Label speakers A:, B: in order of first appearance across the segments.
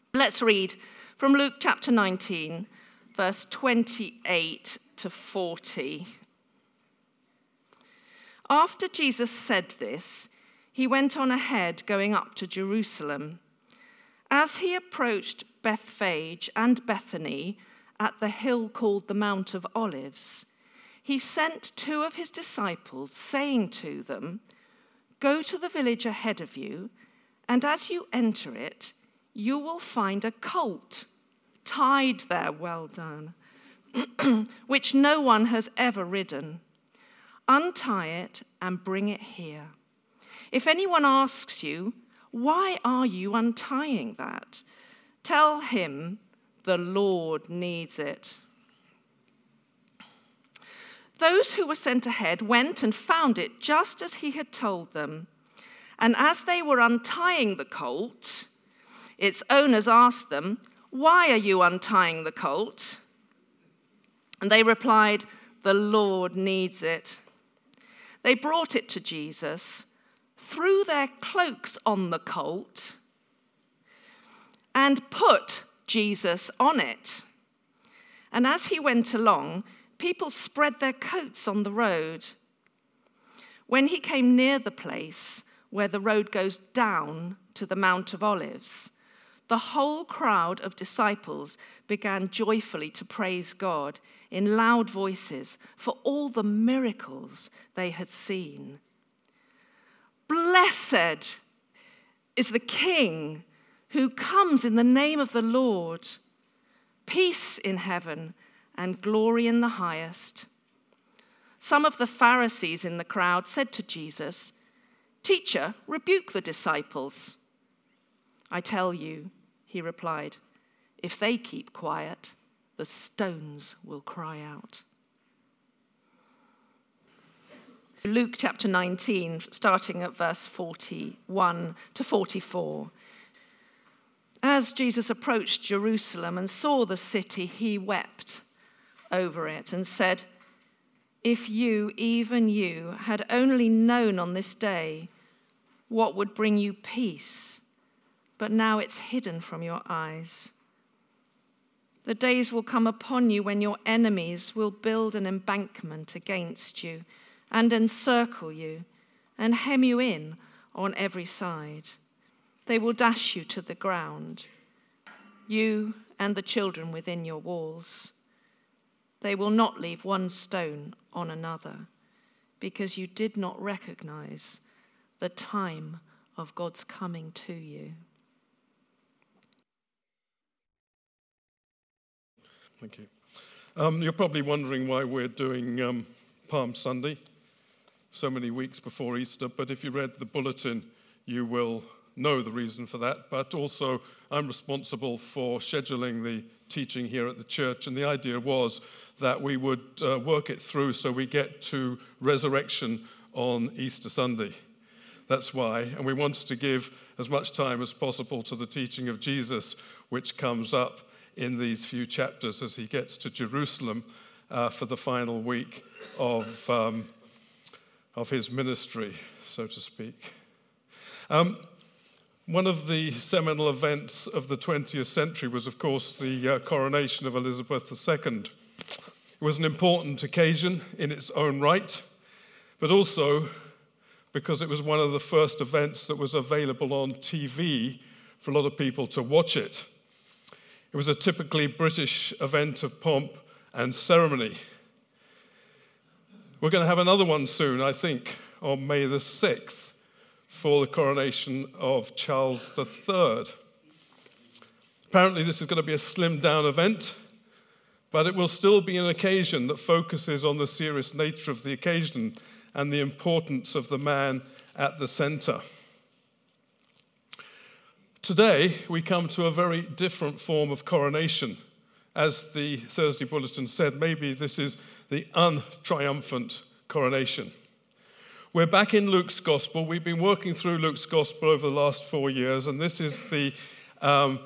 A: Let's read from Luke chapter 19, verse 28 to 40. After Jesus said this, he went on ahead, going up to Jerusalem. As he approached Bethphage and Bethany at the hill called the Mount of Olives, he sent 2 of his disciples, saying to them, "Go to the village ahead of you, and as you enter it, you will find a colt tied there, well done, which no one has ever ridden. Untie it and bring it here. If anyone asks you, 'Why are you untying that?' tell him, 'The Lord needs it.'" Those who were sent ahead went and found it just as he had told them. And as they were untying the colt, its owners asked them, "Why are you untying the colt?" And they replied, "The Lord needs it." They brought it to Jesus, threw their cloaks on the colt, and put Jesus on it. And as he went along, people spread their coats on the road. When he came near the place where the road goes down to the Mount of Olives, the whole crowd of disciples began joyfully to praise God in loud voices for all the miracles they had seen. "Blessed is the King who comes in the name of the Lord. Peace in heaven and glory in the highest." Some of the Pharisees in the crowd said to Jesus, "Teacher, rebuke the disciples." "I tell you," he replied, "if they keep quiet, the stones will cry out." Luke chapter 19, starting at verse 41 to 44. As Jesus approached Jerusalem and saw the city, he wept over it and said, "If you, even you, had only known on this day what would bring you peace, but now it's hidden from your eyes. The days will come upon you when your enemies will build an embankment against you and encircle you and hem you in on every side. They will dash you to the ground, you and the children within your walls. They will not leave one stone on another, because you did not recognize the time of God's coming to you."
B: Thank you. You're probably wondering why we're doing Palm Sunday so many weeks before Easter, but if you read the bulletin, you will know the reason for that. But also, I'm responsible for scheduling the teaching here at the church, and the idea was that we would work it through so we get to resurrection on Easter Sunday. That's why. And we wanted to give as much time as possible to the teaching of Jesus, which comes up in these few chapters as he gets to Jerusalem for the final week of his ministry, so to speak. One of the seminal events of the 20th century was, of course, the coronation of Elizabeth II. It was an important occasion in its own right, but also because it was one of the first events that was available on TV for a lot of people to watch it. It was a typically British event of pomp and ceremony. We're going to have another one soon, I think, on May the 6th, for the coronation of Charles III. Apparently this is going to be a slimmed-down event, but it will still be an occasion that focuses on the serious nature of the occasion and the importance of the man at the center. Today, we come to a very different form of coronation. As the Thursday Bulletin said, maybe this is the untriumphant coronation. We're back in Luke's Gospel. We've been working through Luke's Gospel over the last 4 years, and this is the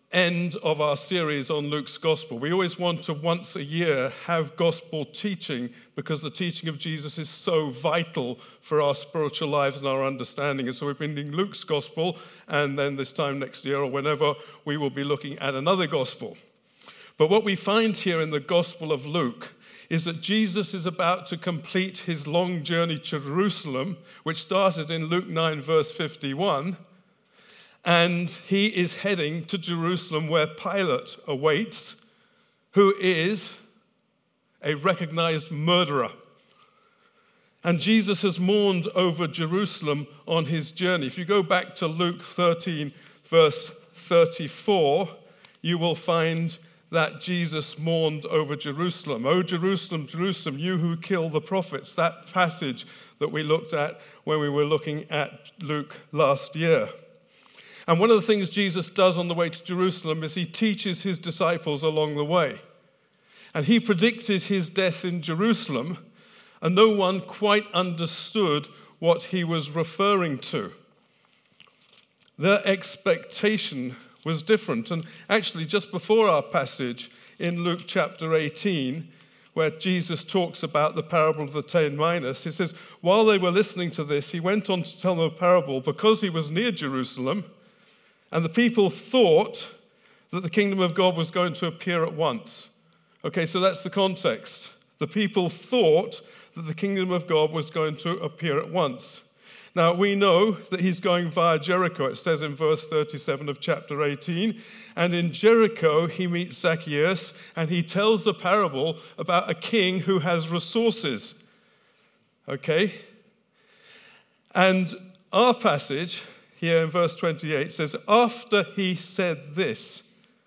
B: end of our series on Luke's Gospel. We always want to, once a year, have gospel teaching because the teaching of Jesus is so vital for our spiritual lives and our understanding. And so we've been in Luke's Gospel, and then this time next year or whenever, we will be looking at another gospel. But what we find here in the Gospel of Luke is that Jesus is about to complete his long journey to Jerusalem, which started in Luke 9, verse 51, and he is heading to Jerusalem where Pilate awaits, who is a recognized murderer. And Jesus has mourned over Jerusalem on his journey. If you go back to Luke 13, verse 34, you will find that Jesus mourned over Jerusalem. "O Jerusalem, Jerusalem, you who kill the prophets." That passage that we looked at when we were looking at Luke last year. And one of the things Jesus does on the way to Jerusalem is he teaches his disciples along the way. And he predicted his death in Jerusalem, and no one quite understood what he was referring to. Their expectation was different. And actually, just before our passage in Luke chapter 18, where Jesus talks about the parable of the 10 minas, he says, while they were listening to this, he went on to tell them a parable because he was near Jerusalem, and the people thought that the kingdom of God was going to appear at once. Okay, so that's the context. The people thought that the kingdom of God was going to appear at once. Now, we know that he's going via Jericho. It says in verse 37 of chapter 18, and in Jericho he meets Zacchaeus, and he tells a parable about a king who has resources. Okay? And our passage here in verse 28 says, after he said this,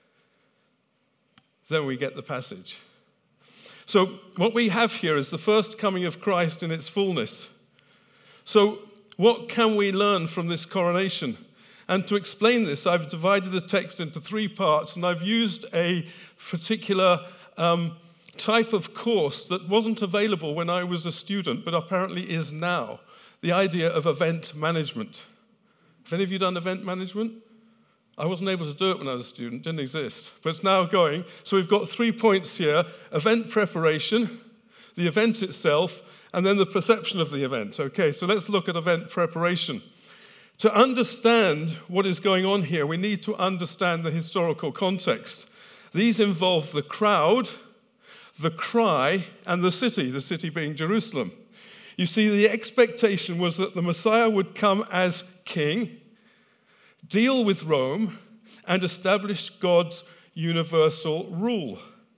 B: then we get the passage. So what we have here is the first coming of Christ in its fullness. So what can we learn from this coronation? And to explain this, I've divided the text into 3 parts, and I've used a particular type of course that wasn't available when I was a student, but apparently is now, the idea of event management. Have any of you done event management? I wasn't able to do it when I was a student, didn't exist, but it's now going. So we've got 3 points here: event preparation, the event itself, and then the perception of the event. Okay, so let's look at event preparation. To understand what is going on here, we need to understand the historical context. These involve the crowd, the cry, and the city being Jerusalem. You see, the expectation was that the Messiah would come as king, deal with Rome, and establish God's universal rule.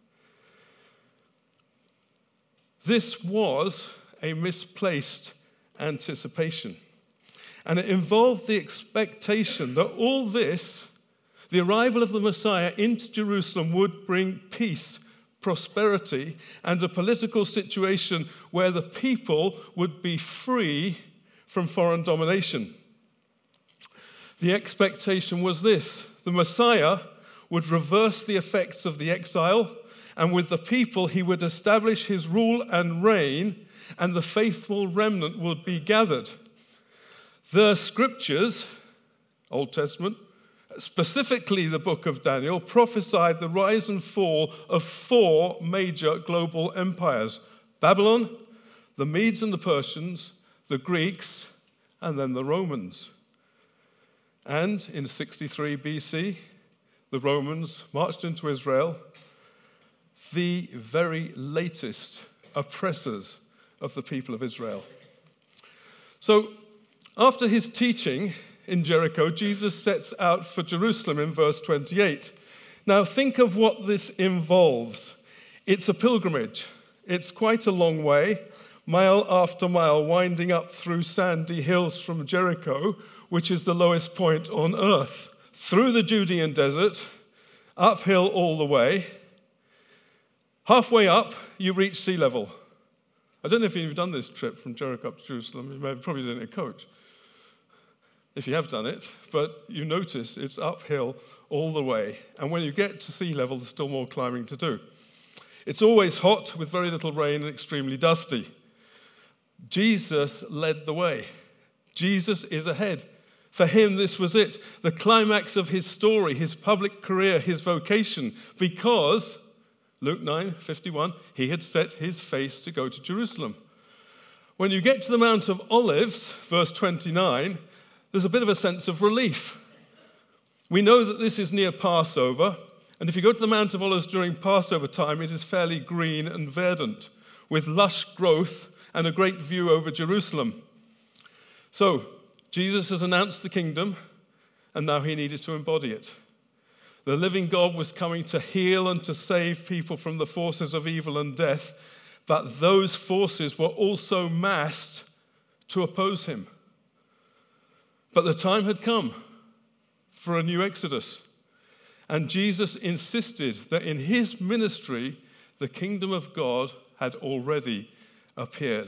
B: This was a misplaced anticipation. And it involved the expectation that all this, the arrival of the Messiah into Jerusalem, would bring peace, prosperity, and a political situation where the people would be free from foreign domination. The expectation was this: the Messiah would reverse the effects of the exile, and with the people he would establish his rule and reign, and the faithful remnant would be gathered. The scriptures, Old Testament, specifically the book of Daniel, prophesied the rise and fall of 4 major global empires: Babylon, the Medes and the Persians, the Greeks, and then the Romans. And in 63 BC, the Romans marched into Israel, the very latest oppressors of the people of Israel. So, after his teaching in Jericho, Jesus sets out for Jerusalem in verse 28. Now, think of what this involves. It's a pilgrimage. It's quite a long way, mile after mile, winding up through sandy hills from Jericho, which is the lowest point on earth, through the Judean desert, uphill all the way. Halfway up, you reach sea level. I don't know if you've done this trip from Jericho up to Jerusalem. You may have probably done it in a coach, if you have done it, but you notice it's uphill all the way. And when you get to sea level, there's still more climbing to do. It's always hot with very little rain and extremely dusty. Jesus led the way. Jesus is ahead. For him, this was it, the climax of his story, his public career, his vocation, because, Luke 9:51, he had set his face to go to Jerusalem. When you get to the Mount of Olives, verse 29, there's a bit of a sense of relief. We know that this is near Passover, and if you go to the Mount of Olives during Passover time, it is fairly green and verdant, with lush growth and a great view over Jerusalem. So, Jesus has announced the kingdom, and now he needed to embody it. The living God was coming to heal and to save people from the forces of evil and death, but those forces were also massed to oppose him. But the time had come for a new Exodus, and Jesus insisted that in his ministry, the kingdom of God had already appeared.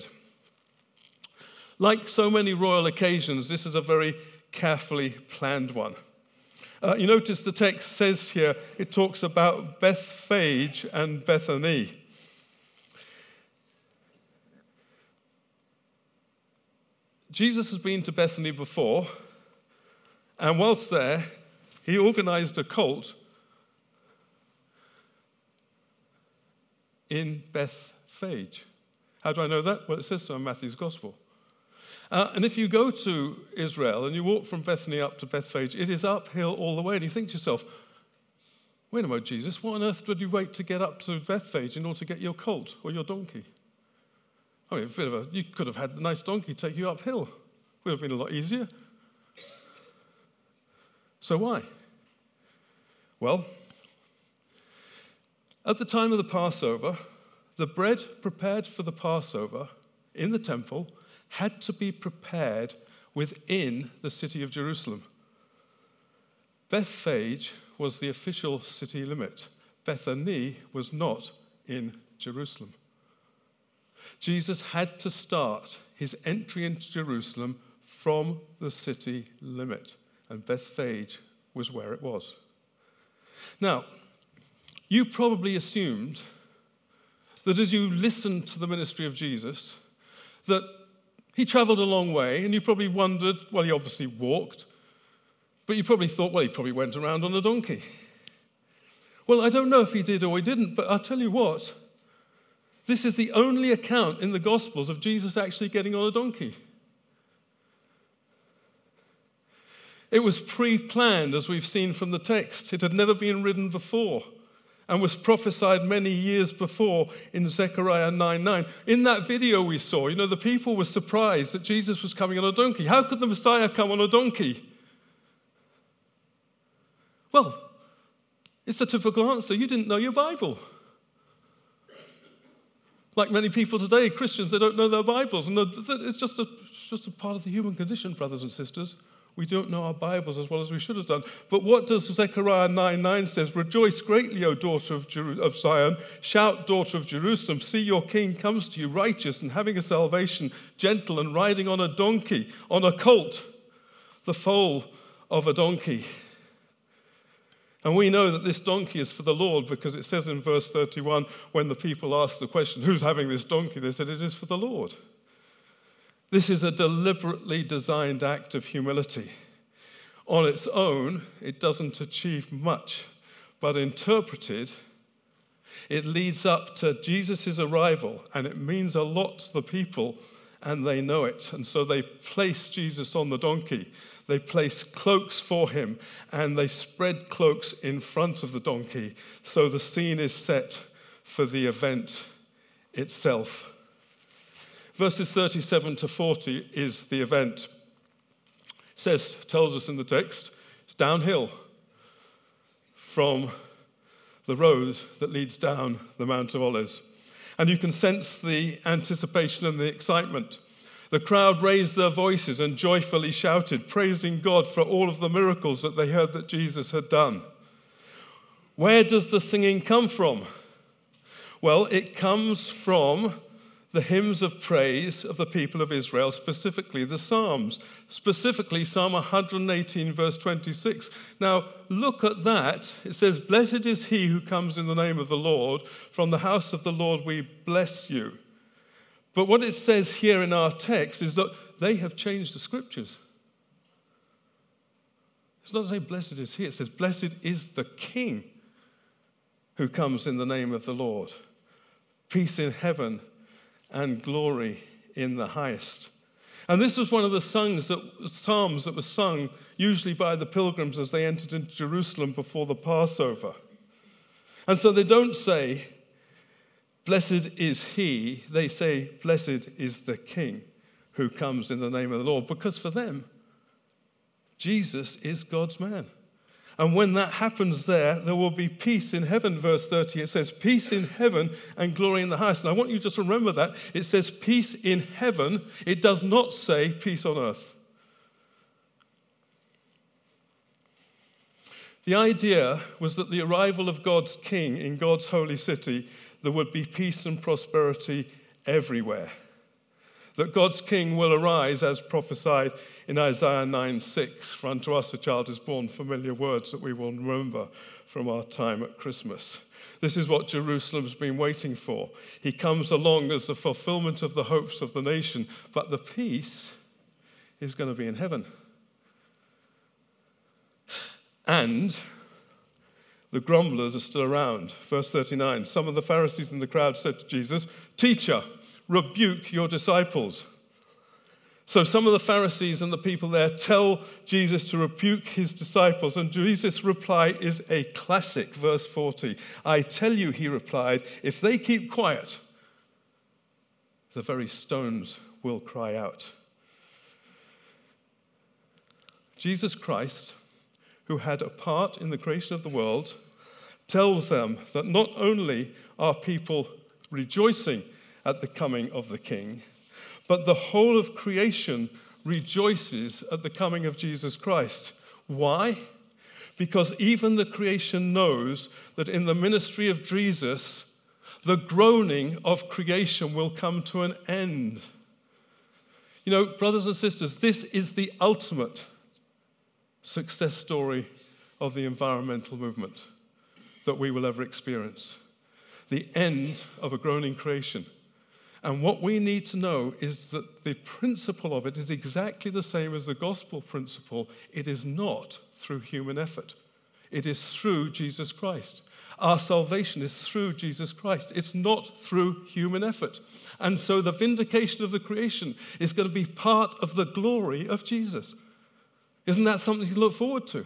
B: Like so many royal occasions, this is a very carefully planned one. You notice the text says here, it talks about Bethphage and Bethany. Jesus has been to Bethany before, and whilst there, he organized a cult in Bethphage. How do I know that? Well, it says so in Matthew's Gospel. And if you go to Israel and you walk from Bethany up to Bethphage, it is uphill all the way. And you think to yourself, wait a moment, Jesus, what on earth did you wait to get up to Bethphage in order to get your colt or your donkey? I mean, you could have had the nice donkey take you uphill. Would have been a lot easier. So why? Well, at the time of the Passover, the bread prepared for the Passover in the temple had to be prepared within the city of Jerusalem. Bethphage was the official city limit. Bethany was not in Jerusalem. Jesus had to start his entry into Jerusalem from the city limit, and Bethphage was where it was. Now, you probably assumed that as you listened to the ministry of Jesus, that he traveled a long way, and you probably wondered, well, he obviously walked, but you probably thought, well, he probably went around on a donkey. Well, I don't know if he did or he didn't, but I'll tell you what, this is the only account in the Gospels of Jesus actually getting on a donkey. It was pre-planned, as we've seen from the text. It had never been ridden before and was prophesied many years before in Zechariah 9:9. In that video we saw, the people were surprised that Jesus was coming on a donkey. How could the Messiah come on a donkey? Well, it's a typical answer. You didn't know your Bible. Like many people today, Christians, they don't know their Bibles. And it's just a part of the human condition, brothers and sisters. We don't know our Bibles as well as we should have done. But what does Zechariah 9:9 says? Rejoice greatly, O daughter of Zion. Shout, daughter of Jerusalem. See, your king comes to you, righteous and having a salvation, gentle and riding on a donkey, on a colt, the foal of a donkey. And we know that this donkey is for the Lord because it says in verse 31, when the people asked the question, who's having this donkey? They said, it is for the Lord. This is a deliberately designed act of humility. On its own, it doesn't achieve much, but interpreted, it leads up to Jesus' arrival, and it means a lot to the people, and they know it. And so they place Jesus on the donkey. They place cloaks for him, and they spread cloaks in front of the donkey, so the scene is set for the event itself. Verses 37 to 40 is the event. Tells us in the text, it's downhill from the road that leads down the Mount of Olives. And you can sense the anticipation and the excitement. The crowd raised their voices and joyfully shouted, praising God for all of the miracles that they heard that Jesus had done. Where does the singing come from? Well, it comes from the hymns of praise of the people of Israel, specifically the Psalms, specifically Psalm 118, verse 26. Now, look at that. It says, blessed is he who comes in the name of the Lord. From the house of the Lord we bless you. But what it says here in our text is that they have changed the scriptures. It doesn't say blessed is he. It says blessed is the King who comes in the name of the Lord. Peace in heaven and glory in the highest. And this was one of the psalms that was sung usually by the pilgrims as they entered into Jerusalem before the Passover. And so they don't say, blessed is he. They say, blessed is the King who comes in the name of the Lord. Because for them, Jesus is God's man. And when that happens there will be peace in heaven, verse 30. It says, peace in heaven and glory in the highest. And I want you just to remember that. It says peace in heaven. It does not say peace on earth. The idea was that the arrival of God's King in God's holy city, there would be peace and prosperity everywhere. That God's King will arise as prophesied in Isaiah 9:6. For unto us a child is born, familiar words that we will remember from our time at Christmas. This is what Jerusalem's been waiting for. He comes along as the fulfillment of the hopes of the nation, but the peace is going to be in heaven. And the grumblers are still around. Verse 39, some of the Pharisees in the crowd said to Jesus, "Teacher, rebuke your disciples." So some of the Pharisees and the people there tell Jesus to rebuke his disciples, and Jesus' reply is a classic, verse 40. "I tell you," he replied, "if they keep quiet, the very stones will cry out." Jesus Christ, who had a part in the creation of the world, tells them that not only are people rejoicing at the coming of the King, but the whole of creation rejoices at the coming of Jesus Christ. Why? Because even the creation knows that in the ministry of Jesus, the groaning of creation will come to an end. You know, brothers and sisters, this is the ultimate success story of the environmental movement that we will ever experience. The end of a groaning creation. And what we need to know is that the principle of it is exactly the same as the gospel principle. It is not through human effort. It is through Jesus Christ. Our salvation is through Jesus Christ. It's not through human effort. And so the vindication of the creation is going to be part of the glory of Jesus. Isn't that something to look forward to?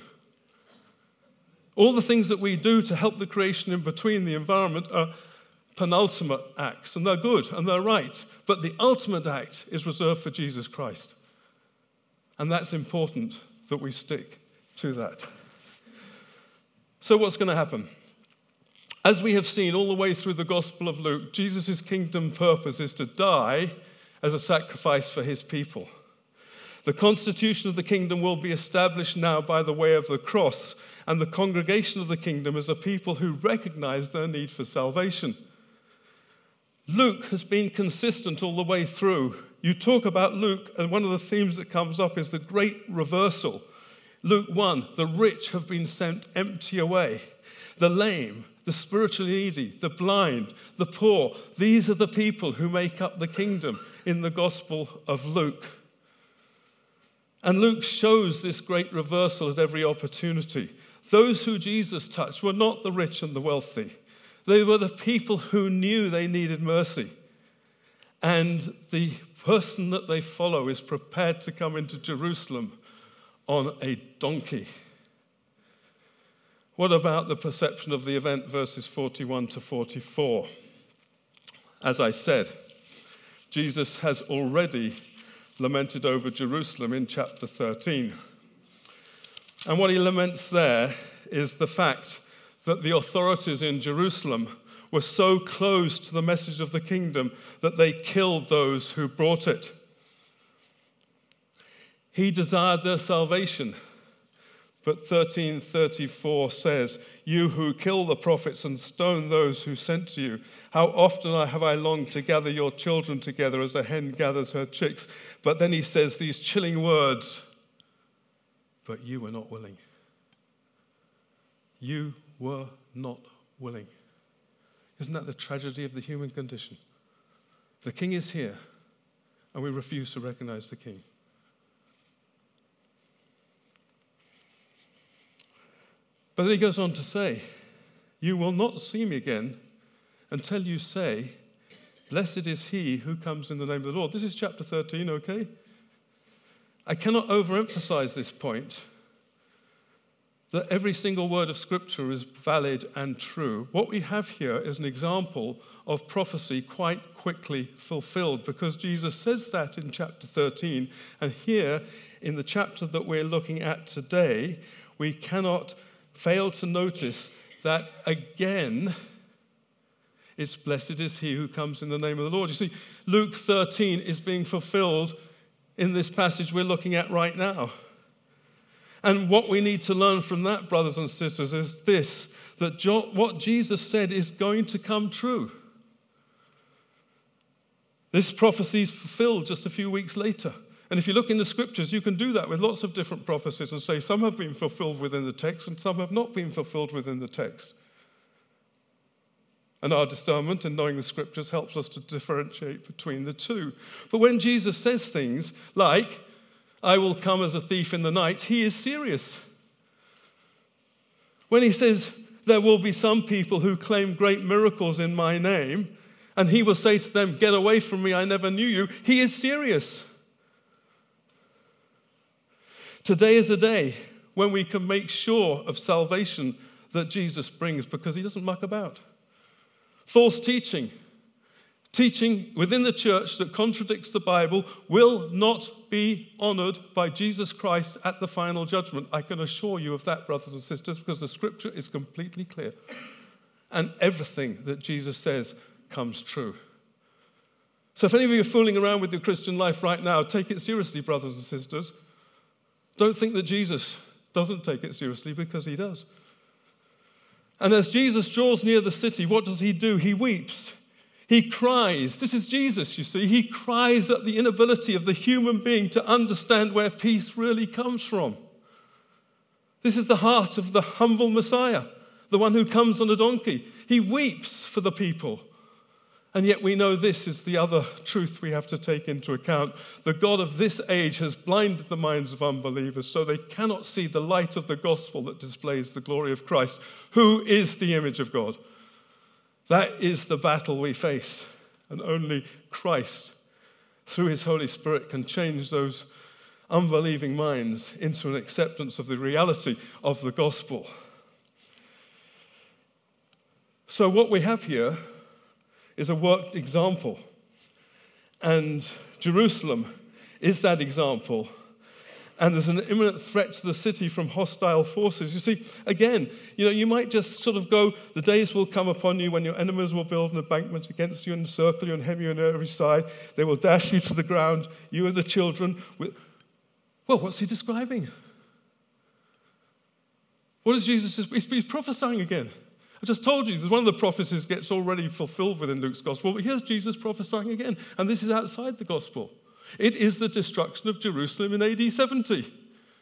B: All the things that we do to help the creation in between the environment are penultimate acts, and they're good and they're right, but the ultimate act is reserved for Jesus Christ. And that's important that we stick to that. So what's going to happen? As we have seen all the way through the Gospel of Luke, Jesus' kingdom purpose is to die as a sacrifice for his people. The constitution of the kingdom will be established now by the way of the cross, and the congregation of the kingdom is a people who recognize their need for salvation. Luke has been consistent all the way through. You talk about Luke, and one of the themes that comes up is the great reversal. Luke 1, the rich have been sent empty away. The lame, the spiritually needy, the blind, the poor, these are the people who make up the kingdom in the Gospel of Luke. And Luke shows this great reversal at every opportunity. Those who Jesus touched were not the rich and the wealthy. They were the people who knew they needed mercy. And the person that they follow is prepared to come into Jerusalem on a donkey. What about the perception of the event, verses 41 to 44? As I said, Jesus has already lamented over Jerusalem in chapter 13. And what he laments there is the fact that the authorities in Jerusalem were so close to the message of the kingdom that they killed those who brought it. He desired their salvation, but 13:34 says, "You who kill the prophets and stone those who sent to you, how often have I longed to gather your children together as a hen gathers her chicks." But then he says these chilling words, "But you were not willing." You were not willing. Isn't that the tragedy of the human condition? The king is here, and we refuse to recognize the king. But then he goes on to say, you will not see me again until you say, blessed is he who comes in the name of the Lord. This is chapter 13, okay? I cannot overemphasize this point, that every single word of Scripture is valid and true. What we have here is an example of prophecy quite quickly fulfilled, because Jesus says that in chapter 13. And here, in the chapter that we're looking at today, we cannot fail to notice that again, it's blessed is he who comes in the name of the Lord. You see, Luke 13 is being fulfilled in this passage we're looking at right now. And what we need to learn from that, brothers and sisters, is this, that what Jesus said is going to come true. This prophecy is fulfilled just a few weeks later. And if you look in the Scriptures, you can do that with lots of different prophecies and say some have been fulfilled within the text and some have not been fulfilled within the text. And our discernment in knowing the Scriptures helps us to differentiate between the two. But when Jesus says things like, I will come as a thief in the night, he is serious. When he says, there will be some people who claim great miracles in my name, and he will say to them, get away from me, I never knew you, he is serious. Today is a day when we can make sure of salvation that Jesus brings, because he doesn't muck about. False teaching within the church that contradicts the Bible will not be honored by Jesus Christ at the final judgment. I can assure you of that, brothers and sisters, because the Scripture is completely clear. And everything that Jesus says comes true. So if any of you are fooling around with your Christian life right now, take it seriously, brothers and sisters. Don't think that Jesus doesn't take it seriously, because he does. And as Jesus draws near the city, what does he do? He weeps. He cries. This is Jesus, you see. He cries at the inability of the human being to understand where peace really comes from. This is the heart of the humble Messiah, the one who comes on a donkey. He weeps for the people. And yet we know this is the other truth we have to take into account. The God of this age has blinded the minds of unbelievers so they cannot see the light of the gospel that displays the glory of Christ, who is the image of God. That is the battle we face. And only Christ, through his Holy Spirit, can change those unbelieving minds into an acceptance of the reality of the gospel. So what we have here is a worked example. And Jerusalem is that example. And there's an imminent threat to the city from hostile forces. You see, again, you might just sort of go, the days will come upon you when your enemies will build an embankment against you and encircle you and hem you on every side. They will dash you to the ground, you and the children. Well, what's he describing? What is Jesus? He's prophesying again. I just told you, one of the prophecies gets already fulfilled within Luke's gospel, but here's Jesus prophesying again, and this is outside the gospel. It is the destruction of Jerusalem in AD 70.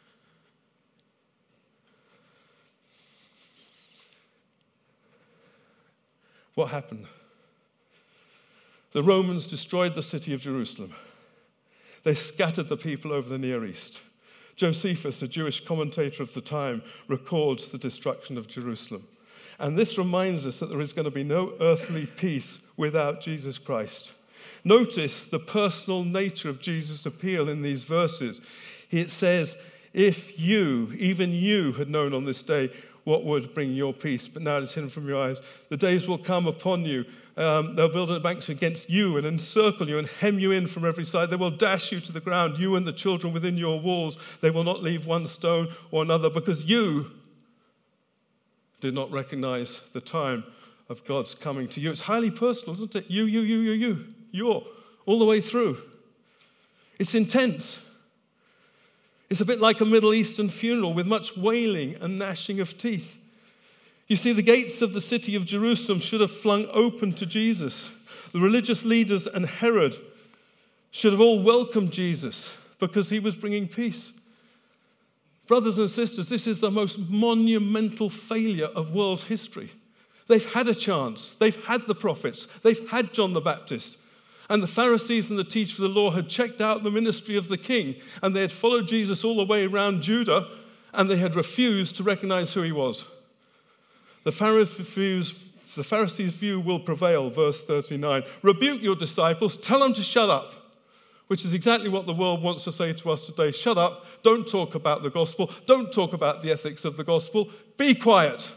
B: What happened? The Romans destroyed the city of Jerusalem. They scattered the people over the Near East. Josephus, a Jewish commentator of the time, records the destruction of Jerusalem. And this reminds us that there is going to be no earthly peace without Jesus Christ. Notice the personal nature of Jesus' appeal in these verses. It says, if you, even you, had known on this day what would bring your peace, but now it is hidden from your eyes. The days will come upon you. They'll build an embankment against you and encircle you and hem you in from every side. They will dash you to the ground, you and the children within your walls. They will not leave one stone or another, because you did not recognize the time of God's coming to you. It's highly personal, isn't it? You're all the way through. It's intense. It's a bit like a Middle Eastern funeral with much wailing and gnashing of teeth. You see, the gates of the city of Jerusalem should have flung open to Jesus. The religious leaders and Herod should have all welcomed Jesus because he was bringing peace. Brothers and sisters, this is the most monumental failure of world history. They've had a chance. They've had the prophets. They've had John the Baptist. And the Pharisees and the teachers of the law had checked out the ministry of the king, and they had followed Jesus all the way around Judah, and they had refused to recognize who he was. The Pharisees' view will prevail, verse 39. Rebuke your disciples, tell them to shut up, which is exactly what the world wants to say to us today. Shut up, don't talk about the gospel, don't talk about the ethics of the gospel, be quiet.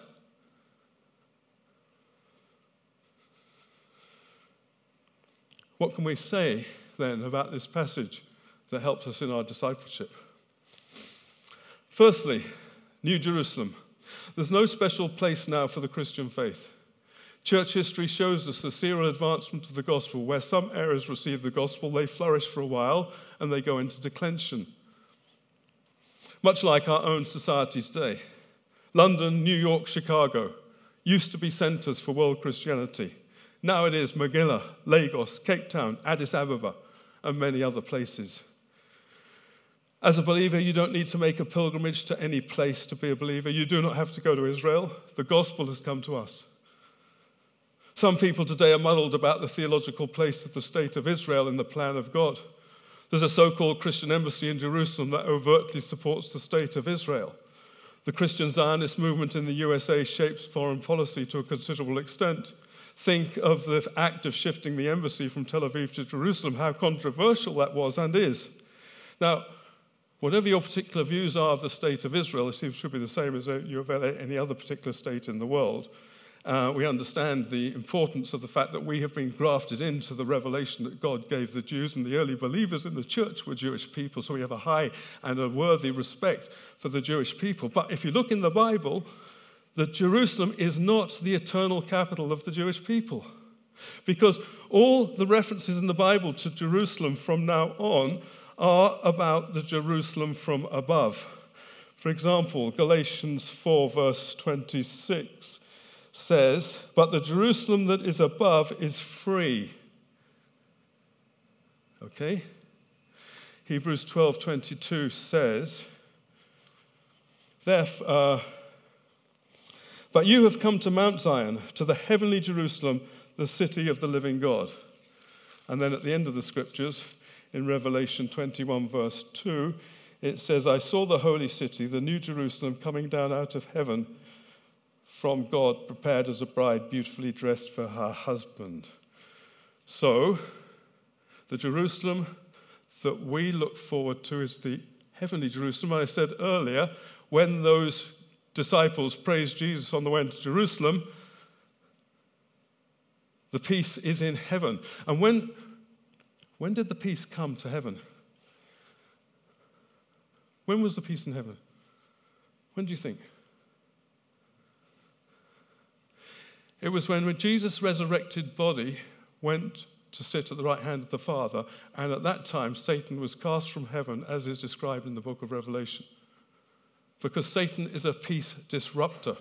B: What can we say then about this passage that helps us in our discipleship? Firstly, New Jerusalem. There's no special place now for the Christian faith. Church history shows us the serial advancement of the gospel. Where some areas receive the gospel, they flourish for a while and they go into declension. Much like our own society today. London, New York, Chicago used to be centers for world Christianity. Now it is Manila, Lagos, Cape Town, Addis Ababa, and many other places. As a believer, you don't need to make a pilgrimage to any place to be a believer. You do not have to go to Israel. The gospel has come to us. Some people today are muddled about the theological place of the state of Israel in the plan of God. There's a so-called Christian embassy in Jerusalem that overtly supports the state of Israel. The Christian Zionist movement in the USA shapes foreign policy to a considerable extent. Think of the act of shifting the embassy from Tel Aviv to Jerusalem, how controversial that was and is. Now, whatever your particular views are of the state of Israel, it should be the same as you have any other particular state in the world. We understand the importance of the fact that we have been grafted into the revelation that God gave the Jews, and the early believers in the church were Jewish people, so we have a high and a worthy respect for the Jewish people. But if you look in the Bible, that Jerusalem is not the eternal capital of the Jewish people. Because all the references in the Bible to Jerusalem from now on are about the Jerusalem from above. For example, Galatians 4 verse 26 says, "But the Jerusalem that is above is free." Okay? Hebrews 12:22 says, "Therefore, but you have come to Mount Zion, to the heavenly Jerusalem, the city of the living God." And then at the end of the scriptures, in Revelation 21 verse 2, it says, "I saw the holy city, the new Jerusalem, coming down out of heaven from God, prepared as a bride, beautifully dressed for her husband." So, the Jerusalem that we look forward to is the heavenly Jerusalem. I said earlier, when those disciples praised Jesus on the way to Jerusalem, the peace is in heaven. And when did the peace come to heaven? When was the peace in heaven? When do you think? It was when Jesus' resurrected body went to sit at the right hand of the Father, and at that time Satan was cast from heaven, as is described in the book of Revelation. Because Satan is a peace disruptor.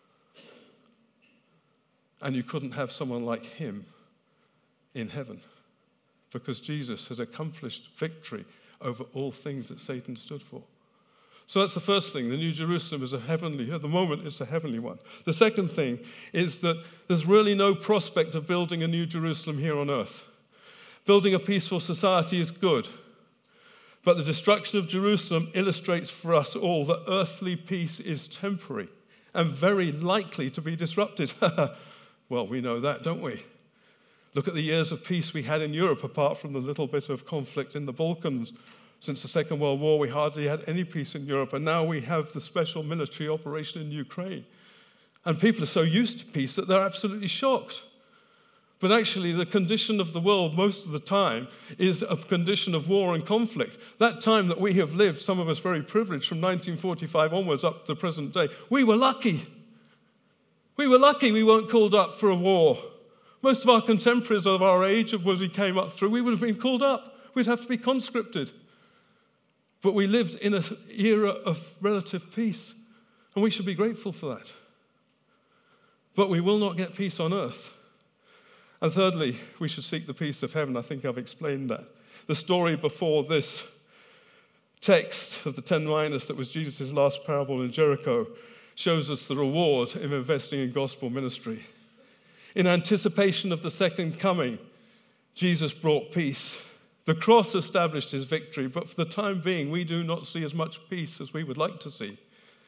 B: And you couldn't have someone like him in heaven, because Jesus has accomplished victory over all things that Satan stood for. So that's the first thing. The New Jerusalem is at the moment, it's a heavenly one. The second thing is that there's really no prospect of building a New Jerusalem here on earth. Building a peaceful society is good, but the destruction of Jerusalem illustrates for us all that earthly peace is temporary and very likely to be disrupted. Well, we know that, don't we? Look at the years of peace we had in Europe, apart from the little bit of conflict in the Balkans. Since the Second World War, we hardly had any peace in Europe, and now we have the special military operation in Ukraine. And people are so used to peace that they're absolutely shocked. But actually, the condition of the world most of the time is a condition of war and conflict. That time that we have lived, some of us very privileged, from 1945 onwards up to the present day, we were lucky. We were lucky we weren't called up for a war. Most of our contemporaries of our age, as we came up through, we would have been called up. We'd have to be conscripted. But we lived in an era of relative peace, and we should be grateful for that. But we will not get peace on earth. And thirdly, we should seek the peace of heaven. I think I've explained that. The story before this text of the 10 minas that was Jesus' last parable in Jericho shows us the reward of investing in gospel ministry. In anticipation of the second coming, Jesus brought peace. The cross established his victory, but for the time being, we do not see as much peace as we would like to see.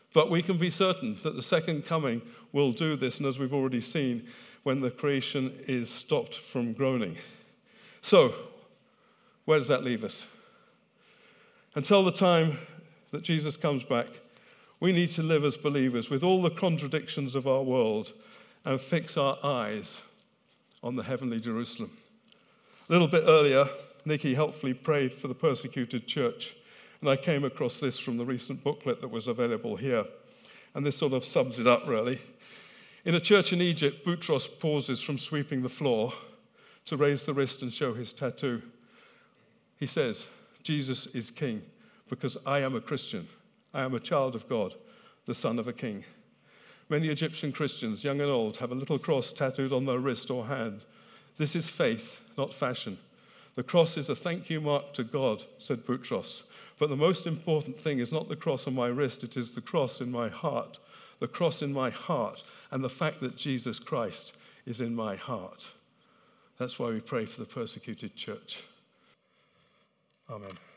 B: But we can be certain that the second coming will do this, and as we've already seen, when the creation is stopped from groaning. So, where does that leave us? Until the time that Jesus comes back, we need to live as believers with all the contradictions of our world and fix our eyes on the heavenly Jerusalem. A little bit earlier, Nikki helpfully prayed for the persecuted church, and I came across this from the recent booklet that was available here. And this sort of sums it up, really. In a church in Egypt, Boutros pauses from sweeping the floor to raise the wrist and show his tattoo. He says, Jesus is king because I am a Christian. I am a child of God, the son of a king. Many Egyptian Christians, young and old, have a little cross tattooed on their wrist or hand. This is faith, not fashion. The cross is a thank you mark to God, said Boutros. But the most important thing is not the cross on my wrist, it is the cross in my heart. The cross in my heart and the fact that Jesus Christ is in my heart. That's why we pray for the persecuted church. Amen.